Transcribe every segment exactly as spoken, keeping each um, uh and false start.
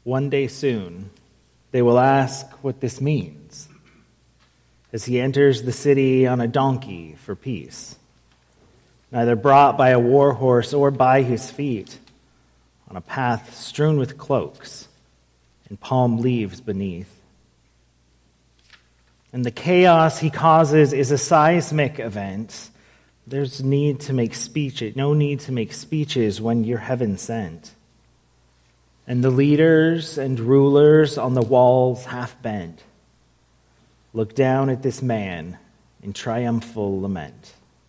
One day soon, they will ask what this means as he enters the city on a donkey for peace, neither brought by a war horse or by his feet, on a path strewn with cloaks and palm leaves beneath. And the chaos he causes is a seismic event. There's need to make speeches, no need to make speeches when you're heaven sent. And the leaders and rulers on the walls half bent look down at this man in triumphal lament.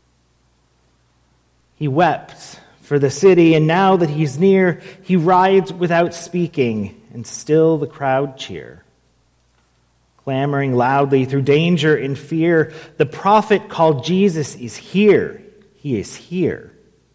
He wept for the city, and now that he's near, he rides without speaking, and still the crowd cheer. Clamoring loudly through danger and fear, the prophet called Jesus is here. He is here.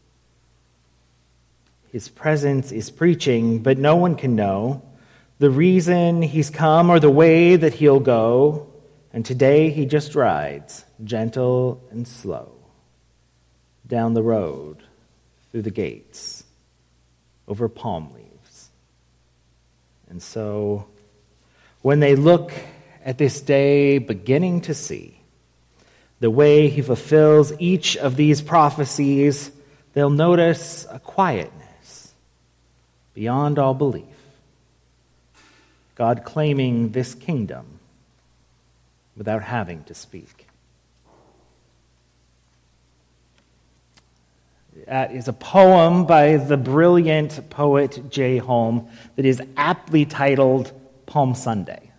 His presence is preaching, but no one can know the reason he's come or the way that he'll go. And today he just rides, gentle and slow, down the road, through the gates, over palm leaves. And so, when they look at this day beginning to see the way he fulfills each of these prophecies, they'll notice a quietness beyond all belief. God claiming this kingdom without having to speak. That is a poem by the brilliant poet J. Holm that is aptly titled Palm Sunday.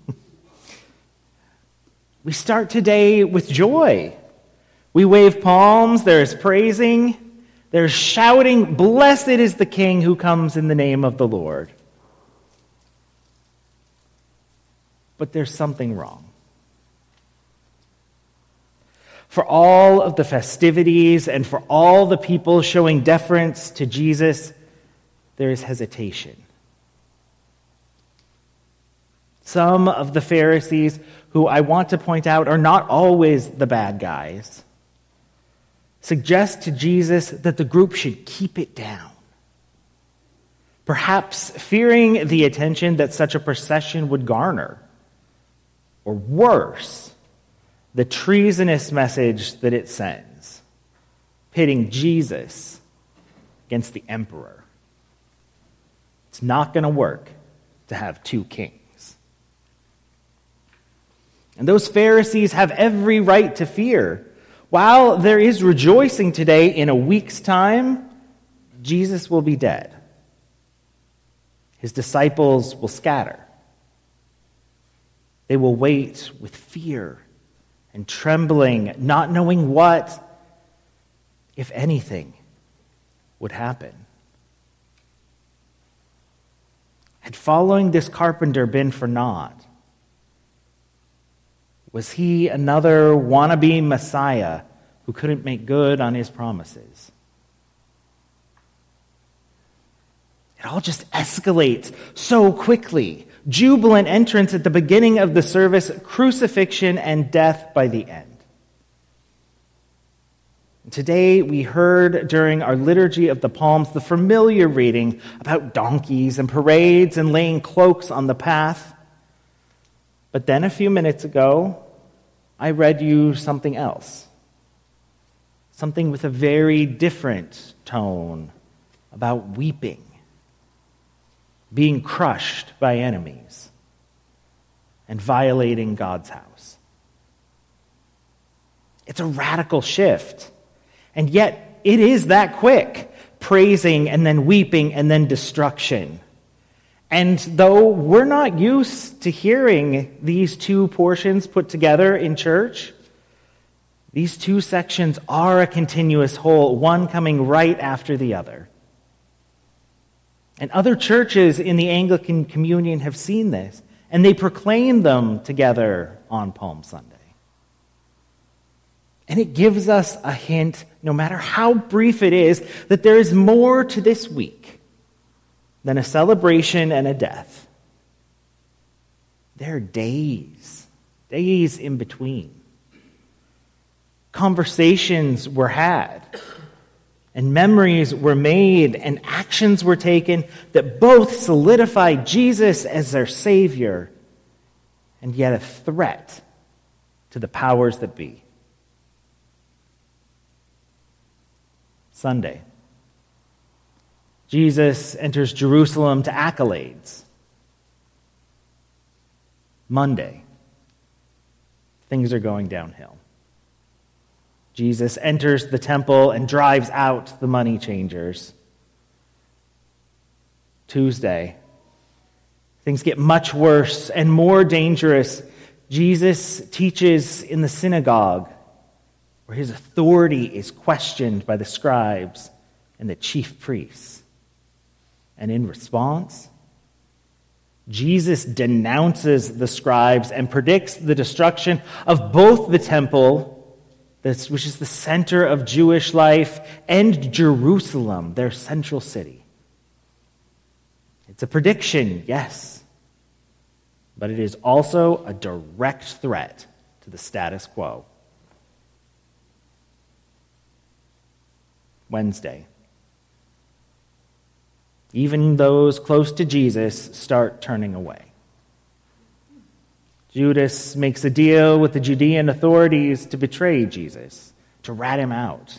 We start today with joy. We wave palms, there's praising, there's shouting, "Blessed is the King who comes in the name of the Lord." But there's something wrong. For all of the festivities and for all the people showing deference to Jesus, there is hesitation. Some of the Pharisees, who I want to point out are not always the bad guys, suggest to Jesus that the group should keep it down, perhaps fearing the attention that such a procession would garner, or worse, the treasonous message that it sends, pitting Jesus against the emperor. It's not going to work to have two kings. And those Pharisees have every right to fear. While there is rejoicing today, in a week's time, Jesus will be dead. His disciples will scatter. They will wait with fear and trembling, not knowing what, if anything, would happen. Had following this carpenter been for naught? Was he another wannabe Messiah who couldn't make good on his promises? It all just escalates so quickly. Jubilant entrance at the beginning of the service, crucifixion and death by the end. Today we heard during our Liturgy of the Palms the familiar reading about donkeys and parades and laying cloaks on the path. But then a few minutes ago, I read you something else. Something with a very different tone about weeping, being crushed by enemies, and violating God's house. It's a radical shift. And yet, it is that quick. Praising and then weeping and then destruction. And though we're not used to hearing these two portions put together in church, these two sections are a continuous whole, one coming right after the other. And other churches in the Anglican Communion have seen this, and they proclaim them together on Palm Sunday. And it gives us a hint, no matter how brief it is, that there is more to this week than a celebration and a death. There are days, days in between. Conversations were had. and memories were made and actions were taken that both solidified Jesus as their Savior and yet a threat to the powers that be. Sunday, Jesus enters Jerusalem to accolades. Monday, things are going downhill. Jesus enters the temple and drives out the money changers. Tuesday, things get much worse and more dangerous. Jesus teaches in the synagogue, where his authority is questioned by the scribes and the chief priests. And in response, Jesus denounces the scribes and predicts the destruction of both the temple, which is the center of Jewish life, and Jerusalem, their central city. It's a prediction, yes, but it is also a direct threat to the status quo. Wednesday. Even those close to Jesus start turning away. Judas makes a deal with the Judean authorities to betray Jesus, to rat him out.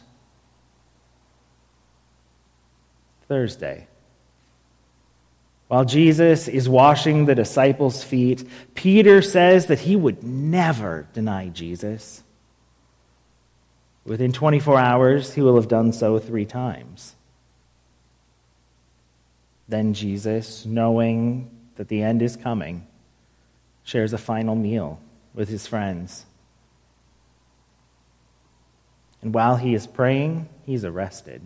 Thursday. While Jesus is washing the disciples' feet, Peter says that he would never deny Jesus. Within twenty-four hours, he will have done so three times. Then Jesus, knowing that the end is coming, shares a final meal with his friends. And while he is praying, he's arrested.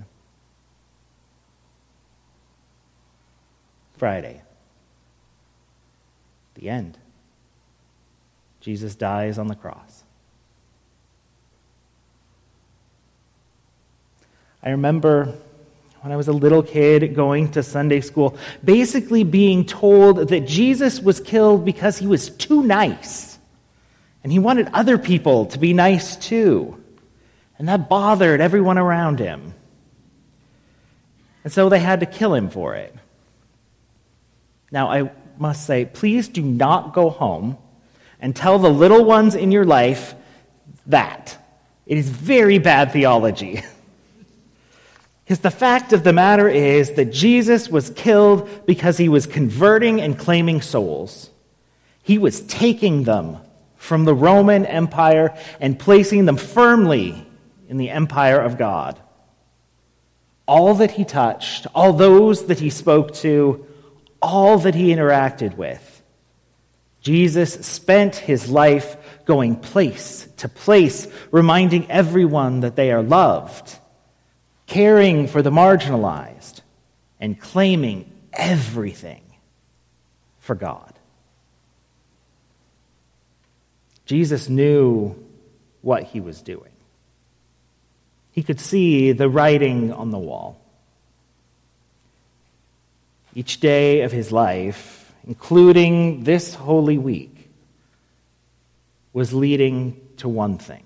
Friday. The end. Jesus dies on the cross. I remember when I was a little kid going to Sunday school, basically being told that Jesus was killed because he was too nice. And he wanted other people to be nice too. And that bothered everyone around him. And so they had to kill him for it. Now, I must say, please do not go home and tell the little ones in your life that. It is very bad theology. Because the fact of the matter is that Jesus was killed because he was converting and claiming souls. He was taking them from the Roman Empire and placing them firmly in the empire of God. All that he touched, all those that he spoke to, all that he interacted with, Jesus spent his life going place to place, reminding everyone that they are loved, caring for the marginalized, and claiming everything for God. Jesus knew what he was doing. He could see the writing on the wall. Each day of his life, including this Holy Week, was leading to one thing.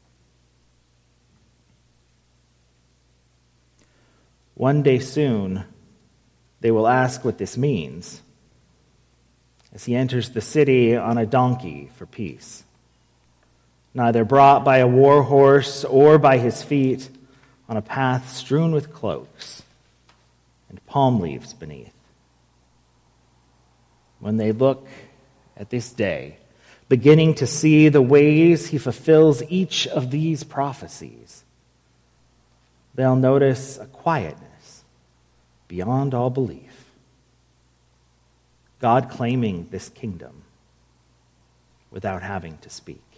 One day soon, they will ask what this means as he enters the city on a donkey for peace, neither brought by a war horse or by his feet, on a path strewn with cloaks and palm leaves beneath. When they look at this day, beginning to see the ways he fulfills each of these prophecies, they'll notice a quietness beyond all belief. God claiming this kingdom without having to speak.